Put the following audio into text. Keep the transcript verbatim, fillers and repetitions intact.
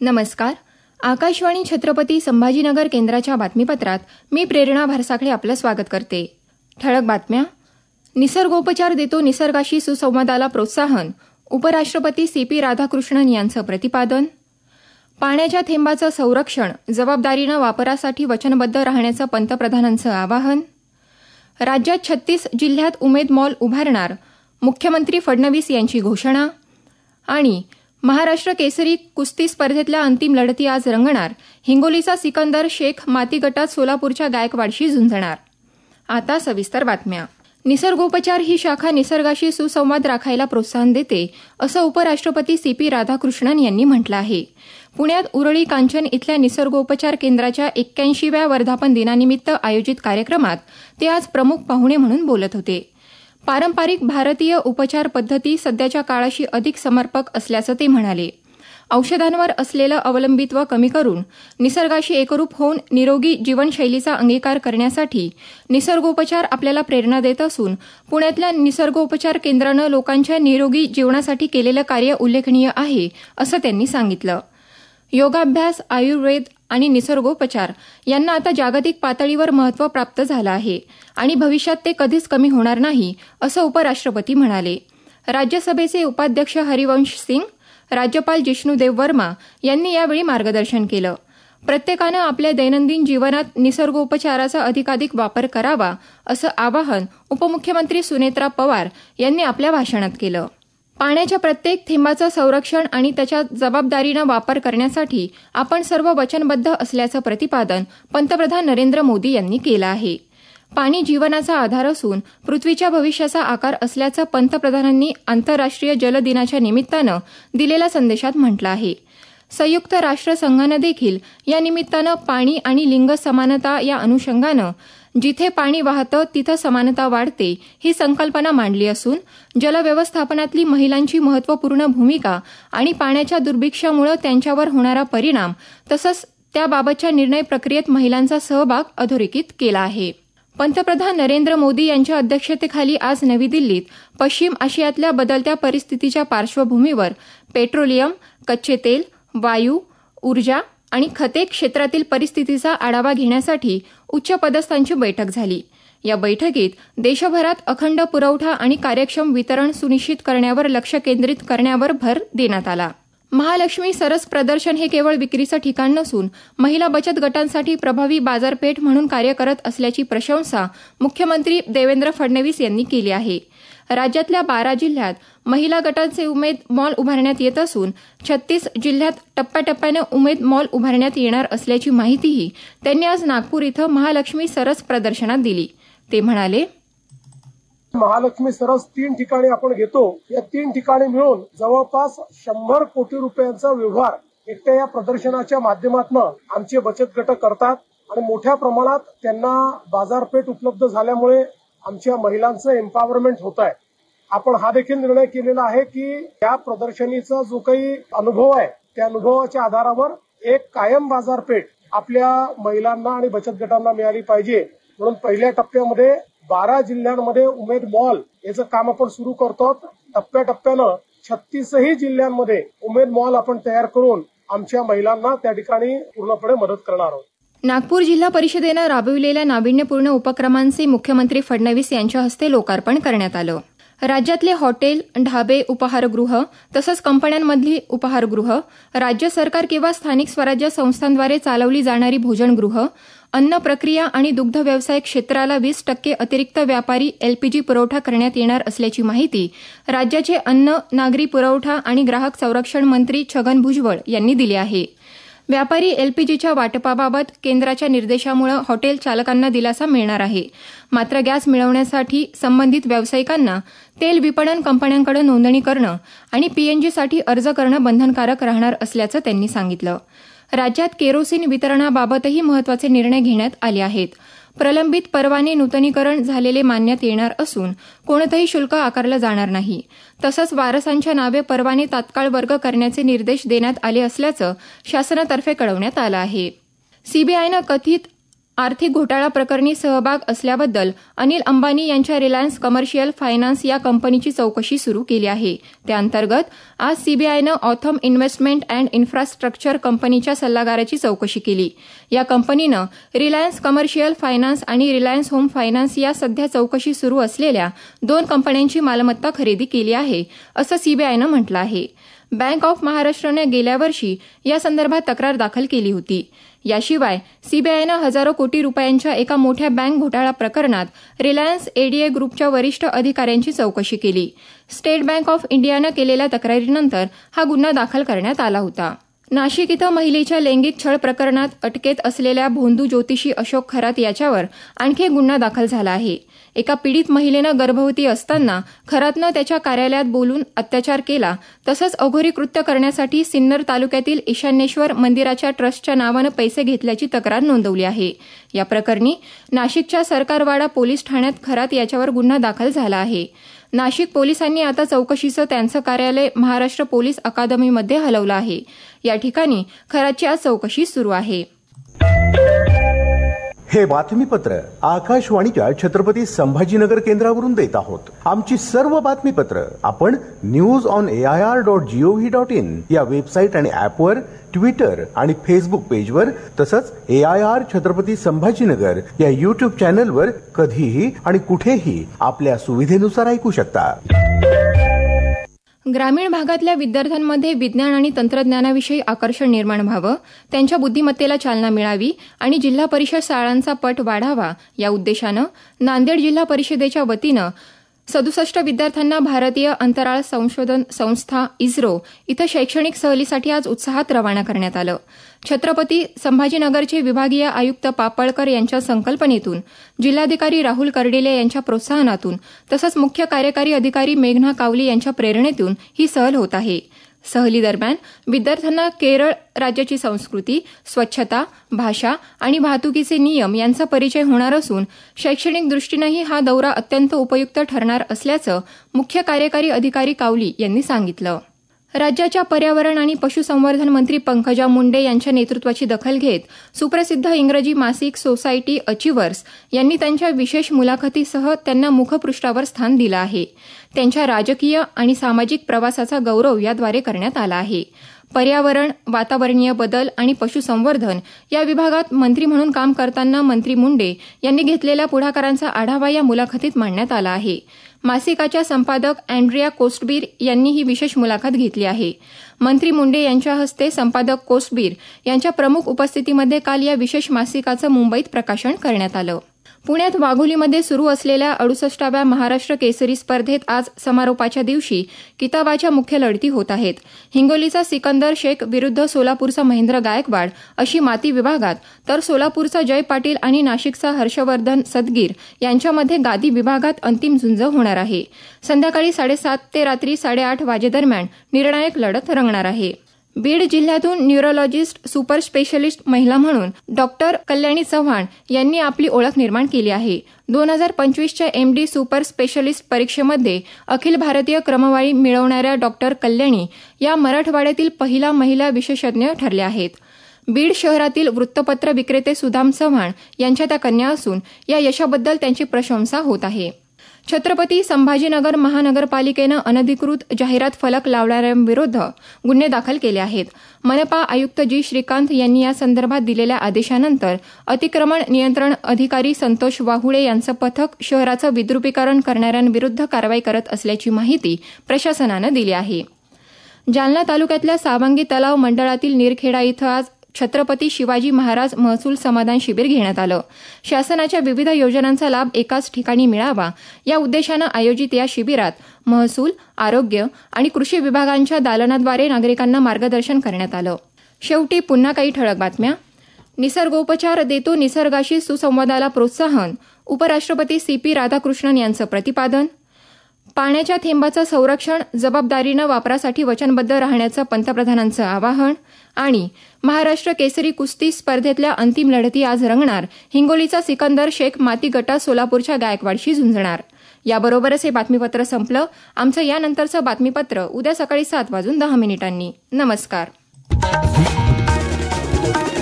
नमस्कार. आकाशवाणी छत्रपती संभाजीनगर केंद्राच्या बातमीपत्रात मी प्रेरणा भारसाखळे आपलं स्वागत करते. ठळक बातम्या. निसर्गोपचार देतो निसर्गाशी सुसंवादाला प्रोत्साहन, उपराष्ट्रपती सी पी राधाकृष्णन यांचं प्रतिपादन. पाण्याच्या थेंबाचं संरक्षण, जबाबदारीनं वापरासाठी वचनबद्ध राहण्याचं पंतप्रधानांचं आवाहन. राज्यात छत्तीस जिल्ह्यात उमेद मॉल उभारणार, मुख्यमंत्री फडणवीस यांची घोषणा. आणि महाराष्ट्र केसरी कुस्ती स्पर्धेतल्या अंतिम लढती आज रंगणार, हिंगोलीचा सिकंदर शेख माती गटात सोलापूरच्या गायकवाडशी झुंजणार. आता सविस्तर बातम्या. निसर्गोपचार ही शाखा निसर्गाशी सुसंवाद राखायला प्रोत्साहन देते, असं उपराष्ट्रपती सी पी राधाकृष्णन यांनी म्हटलं आहे. पुण्यात उरळी कांचन इथल्या निसर्गोपचार केंद्राच्या एक्क्याऐंशीव्या वर्धापन दिनानिमित्त आयोजित कार्यक्रमात ते आज प्रमुख पाहुणे म्हणून बोलत होते. पारंपरिक भारतीय उपचार पद्धती सध्याच्या काळाशी अधिक समर्पक असल्याचं ते म्हणाले. औषधांवर असलेलं अवलंबित्व कमी करून निसर्गाशी एकरूप होऊन निरोगी जीवनशैलीचा अंगीकार करण्यासाठी निसर्गोपचार आपल्याला प्रेरणा देत असून पुण्यातल्या निसर्गोपचार केंद्रानं लोकांच्या निरोगी जीवनासाठी केलेलं कार्य उल्लेखनीय आहे, असं त्यांनी सांगितलं. योगाभ्यास, आयुर्वेद आणि निसर्गोपचार यांना आता जागतिक पातळीवर महत्त्व प्राप्त झालं आहे आणि भविष्यात ते कधीच कमी होणार नाही, असं उपराष्ट्रपती म्हणाले. राज्यसभेचे उपाध्यक्ष हरिवंश सिंग, राज्यपाल जिष्णुदेव वर्मा यांनी यावेळी मार्गदर्शन केलं. प्रत्येकानं आपल्या दैनंदिन जीवनात निसर्गोपचाराचा अधिकाधिक वापर करावा, असं आवाहन उपमुख्यमंत्री सुनेत्रा पवार यांनी आपल्या भाषणात केलं. पाण्याच्या प्रत्येक थेंबाचं संरक्षण आणि त्याच्या जबाबदारीनं वापर करण्यासाठी आपण सर्व वचनबद्ध असल्याचं प्रतिपादन पंतप्रधान नरेंद्र मोदी यांनी केलं आहे. पाणी जीवनाचा आधार असून पृथ्वीच्या भविष्याचा आकार असल्याचं पंतप्रधानांनी आंतरराष्ट्रीय जल दिनाच्या निमित्तानं दिलेल्या संदेशात म्हटलं आहे. संयुक्त राष्ट्र संघानं देखील या निमित्तानं पाणी आणि लिंग समानता या अनुषंगानं जिथे पाणी वाहतं तिथं समानता वाढते ही संकल्पना मांडली असून जलव्यवस्थापनातली महिलांची महत्त्वपूर्ण भूमिका आणि पाण्याच्या दुर्भिक्षामुळे त्यांच्यावर होणारा परिणाम तसंच त्याबाबतच्या निर्णय प्रक्रियेत महिलांचा सहभाग अधोरेखित केला आहे. पंतप्रधान नरेंद्र मोदी यांच्या अध्यक्षतेखाली आज नवी दिल्लीत पश्चिम आशियातल्या बदलत्या परिस्थितीच्या पार्श्वभूमीवर पेट्रोलियम, कच्चे तेल, वायू, ऊर्जा आणि खते क्षेत्रातील परिस्थितीचा आढावा घेण्यासाठी उच्चपदस्थांची बैठक झाली. या बैठकीत देशभरात अखंड पुरवठा आणि कार्यक्षम वितरण सुनिश्चित करण्यावर लक्ष केंद्रित करण्यावर भर देण्यात आला. महालक्ष्मी सरस प्रदर्शन हे केवळ विक्रीचं ठिकाण नसून महिला बचत गटांसाठी प्रभावी बाजारपेठ म्हणून कार्य करत असल्याची प्रशंसा मुख्यमंत्री देवेंद्र फडणवीस यांनी केली आहे. राज्यातल्या बारा जिल्ह्यात महिला गटांचे उमेद मॉल उभारण्यात येत असून छत्तीस जिल्ह्यात टप्प्याटप्प्यानं उमेद मॉल उभारण्यात येणार असल्याची माहितीही त्यांनी आज नागपूर इथं महालक्ष्मी सरस प्रदर्शनात दिली. ते म्हणाले, महालक्ष्मी सरस तीन ठिकाणी आपण घेतो. या तीन ठिकाणी मिळून जवळपास शंभर कोटी रुपयांचा व्यवहार एकट्या या प्रदर्शनाच्या माध्यमातून आमचे बचत गट करतात आणि मोठ्या प्रमाणात त्यांना बाजारपेठ उपलब्ध झाल्यामुळे आमच्या महिलांचं एम्पॉवरमेंट होत आहे. आपण हा देखील निर्णय केलेला आहे की या प्रदर्शनीचा जो काही अनुभव आहे त्या अनुभवाच्या आधारावर एक कायम बाजारपेठ आपल्या महिलांना आणि बचत गटांना मिळाली पाहिजे. म्हणून पहिल्या टप्प्यामध्ये बारा जिल्ह्यांमध्ये उमेद मॉल याचं काम आपण सुरू करतो. टप्प्याटप्प्यानं छत्तीसही जिल्ह्यांमध्ये उमेद मॉल आपण तयार करून आमच्या महिलांना त्या ठिकाणी पूर्णपणे मदत करणार आहोत. नागपूर जिल्हा परिषदेनं राबविलेल्या नाविन्यपूर्ण उपक्रमांचे मुख्यमंत्री फडणवीस यांच्या हस्ते लोकार्पण करण्यात आलं. राज्यातले हॉटेल, ढाबे, उपाहारगृह तसंच कंपन्यांमधली उपाहारगृह, राज्य सरकार किंवा स्थानिक स्वराज्य संस्थांद्वारे चालवली जाणारी भोजनगृह, अन्न प्रक्रिया आणि दुग्ध व्यवसाय क्षेत्राला वीस टक्के अतिरिक्त व्यापारी एलपीजी पुरवठा करण्यात येणार असल्याची माहिती राज्याचे अन्न, नागरी पुरवठा आणि ग्राहक संरक्षण मंत्री छगन भुजबळ यांनी दिली आहे. व्यापारी एलपीजीच्या वाटपाबाबत केंद्राच्या निर्देशामुळे हॉटेल चालकांना दिलासा मिळणार आहे. मात्र गॅस मिळवण्यासाठी संबंधित व्यावसायिकांना तेल विपणन कंपन्यांकडे नोंदणी करणं आणि पीएनजीसाठी अर्ज करणं बंधनकारक राहणार असल्याचं त्यांनी सांगितलं. राज्यात केरोसिन वितरणाबाबतही महत्त्वाचे निर्णय घेण्यात आले आहेत. प्रलंबित परवाने नूतनीकरण झालेले मानण्यात येणार असून कोणतंही शुल्क आकारलं जाणार नाही. तसंच वारसांच्या नावे परवाने तात्काळ वर्ग करण्याचे निर्देश देण्यात आले असल्याचं शासनातर्फे कळवण्यात आलं आहे. सीबीआयनं कथित आर्थिक घोटाळा प्रकरणी सहभाग असल्याबद्दल अनिल अंबानी यांच्या रिलायन्स कमर्शियल फायनान्स या कंपनीची चौकशी सुरू केली आहे. त्याअंतर्गत आज सीबीआयनं ऑथम इन्व्हेस्टमेंट अँड इन्फ्रास्ट्रक्चर कंपनीच्या सल्लागाराची चौकशी केली. या कंपनीनं रिलायन्स कमर्शियल फायनान्स आणि रिलायन्स होम फायनान्स या सध्या चौकशी सुरू असलेल्या दोन कंपन्यांची मालमत्ता खरेदी केली आहे, असं सीबीआयनं म्हटलं आहे. बँक ऑफ महाराष्ट्रनं गेल्या वर्षी या संदर्भात तक्रार दाखल केली होती. याशिवाय सीबीआयनं हजारो कोटी रुपयांच्या एका मोठ्या बँक घोटाळा प्रकरणात रिलायन्स एडीए ग्रुपच्या वरिष्ठ अधिकाऱ्यांची चौकशी केली. स्टेट बँक ऑफ इंडियानं केलेल्या तक्रारीनंतर हा गुन्हा दाखल करण्यात आला होता. नाशिक इथं महिलेच्या लैंगिक छळ प्रकरणात अटकेत असलेल्या भोंदू ज्योतिषी अशोक खरात याच्यावर आणखी एक गुन्हा दाखल झाला आहे. एका पीडित महिलेनं गर्भवती असताना खरातनं त्याच्या कार्यालयात बोलून अत्याचार केला तसंच अघोरी कृत्य करण्यासाठी सिन्नर तालुक्यातील ईशान्येश्वर मंदिराच्या ट्रस्टच्या नावानं पैसे घेतल्याची तक्रार नोंदवली आहे. या प्रकरणी नाशिकच्या सरकारवाडा पोलीस ठाण्यात खरात याच्यावर गुन्हा दाखल झाला आहे. नाशिक पोलिसांनी आता चौकशीचं त्यांचं कार्यालय महाराष्ट्र पोलीस अकादमीमध्ये हलवलं आहे. या ठिकाणी खरातची आज चौकशी सुरू आहे. हे बातमीपत्र आकाशवाणीच्या छत्रपती संभाजीनगर केंद्रावरून देत आहोत. आमची सर्व बातमीपत्र आपण news on A I R dot gov dot in या वेबसाईट आणि ऍपवर, ट्विटर आणि फेसबुक पेजवर तसंच A I R Chhatrapati Sambhajinagar या युट्यूब चॅनलवर कधीही आणि कुठेही आपल्या सुविधेनुसार ऐकू शकता. ग्रामीण भागातल्या विद्यार्थ्यांमध्ये विज्ञान आणि तंत्रज्ञानाविषयी आकर्षण निर्माण व्हावं, त्यांच्या बुद्धिमत्तेला चालना मिळावी आणि जिल्हा परिषद शाळांचा पट वाढावा या उद्देशानं नांदेड जिल्हा परिषदेच्या वतीनं सदुसष्ट विद्यार्थ्यांना भारतीय अंतराळ संशोधन संस्था इस्रो इथं शैक्षणिक सहलीसाठी आज उत्साहात रवाना करण्यात आलं. छत्रपती संभाजीनगरचे विभागीय आयुक्त पापळकर यांच्या संकल्पनेतून, जिल्हाधिकारी राहुल कर्डिले यांच्या प्रोत्साहनातून तसंच मुख्य कार्यकारी अधिकारी मेघना कावली यांच्या प्रेरणेतून ही सहल होत आहे. सहलीदरम्यान विद्यार्थ्यांना केरळ राज्याची संस्कृती, स्वच्छता, भाषा आणि वाहतुकीचे नियम यांचा परिचय होणार असून शैक्षणिक दृष्टीनंही हा दौरा अत्यंत उपयुक्त ठरणार असल्याचं मुख्य कार्यकारी अधिकारी कावली यांनी सांगितलं. राज्याच्या पर्यावरण आणि पशुसंवर्धन मंत्री पंकजा मुंडे यांच्या नेतृत्वाची दखल घेत सुप्रसिद्ध इंग्रजी मासिक सोसायटी अचिव्हर्स यांनी त्यांच्या विशेष मुलाखतीसह त्यांना मुखपृष्ठावर स्थान दिलं आहे. त्यांच्या राजकीय आणि सामाजिक प्रवासाचा गौरव याद्वारे करण्यात आला आहे. पर्यावरण, वातावरणीय बदल आणि पशुसंवर्धन या विभागात मंत्री म्हणून काम करताना मंत्री मुंडे यांनी घेतलेल्या पुढाकारांचा आढावा या मुलाखतीत मांडण्यात आला आहे. मासिकाच्या संपादक अँड्रिया कोस्टबीर यांनी ही विशेष मुलाखत घेतली आहे. मंत्री मुंडे यांच्या हस्ते संपादक कोस्टबीर यांच्या प्रमुख उपस्थितीमध्ये काल या विशेष मासिकाचं मुंबईत प्रकाशन करण्यात आलं. पुण्यात वाघोलीमध्ये सुरू असलेल्या अडुसष्टाव्या महाराष्ट्र केसरी स्पर्धेत आज समारोपाच्या दिवशी किताबाच्या मुख्य लढती होत आहेत. हिंगोलीचा सिकंदर शेख विरुद्ध सोलापूरचा महेंद्र गायकवाड अशी माती विभागात, तर सोलापूरचा जय पाटील आणि नाशिकचा हर्षवर्धन सदगीर यांच्यामध्ये गादी विभागात अंतिम झुंज होणार आहे. संध्याकाळी साडेसात ते रात्री साडेआठ वाजेदरम्यान निर्णायक लढत रंगणार आहे. बीड जिल्ह्यातून न्यूरोलॉजिस्ट सुपर स्पेशलिस्ट महिला म्हणून डॉक्टर कल्याणी चव्हाण यांनी आपली ओळख निर्माण केली आहे. दोन हजार पंचवीसच्या एमडी सुपर स्पेशलिस्ट परीक्षेमध्ये अखिल भारतीय क्रमवारी मिळवणाऱ्या डॉक्टर कल्याणी या मराठवाड्यातील पहिला महिला विशेषज्ञ ठरल्या आहेत. बीड शहरातील वृत्तपत्र विक्रेते सुदाम चव्हाण यांच्या त्या कन्या असून या यशाबद्दल त्यांची प्रशंसा होत आहे. छत्रपती संभाजीनगर महानगरपालिकेनं अनधिकृत जाहिरात फलक लावणाऱ्यांविरुद्ध गुन्हे दाखल केले आहेत. मनपा आयुक्त जी श्रीकांत यांनी या संदर्भात दिलेल्या आदेशानंतर अतिक्रमण नियंत्रण अधिकारी संतोष वाहुळे यांचं पथक शहराचं विद्रुपीकरण करणाऱ्यांविरुद्ध कारवाई करत असल्याची माहिती प्रशासनानं दिली आहे. जालना तालुक्यातल्या सावंगी तलाव मंडळातील निरखेडा इथं आज छत्रपती शिवाजी महाराज महसूल समाधान शिबिर घेण्यात आलं. शासनाच्या विविध योजनांचा लाभ एकाच ठिकाणी मिळावा या उद्देशानं आयोजित या शिबिरात महसूल, आरोग्य आणि कृषी विभागांच्या दालनाद्वारे नागरिकांना मार्गदर्शन करण्यात आलं. शेवटी पुन्हा काही ठळक बातम्या. निसर्गोपचार देतो निसर्गाशी सुसंवादाला प्रोत्साहन, उपराष्ट्रपती सी पी राधाकृष्णन यांचं प्रतिपादन. पाण्याच्या थेंबाचं संरक्षण, जबाबदारीनं वापरासाठी वचनबद्ध राहण्याचं पंतप्रधानांचं आवाहन. आणि महाराष्ट्र केसरी कुस्ती स्पर्धेतल्या अंतिम लढती आज रंगणार. हिंगोलीचा सिकंदर शेख माती गटात सोलापूरच्या गायकवाडशी झुंजणार. याबरोबरच हे बातमीपत्र संपलं. आमचं यानंतरचं बातमीपत्र उद्या सकाळी सात वाजून दहा मिनिटांनी. नमस्कार.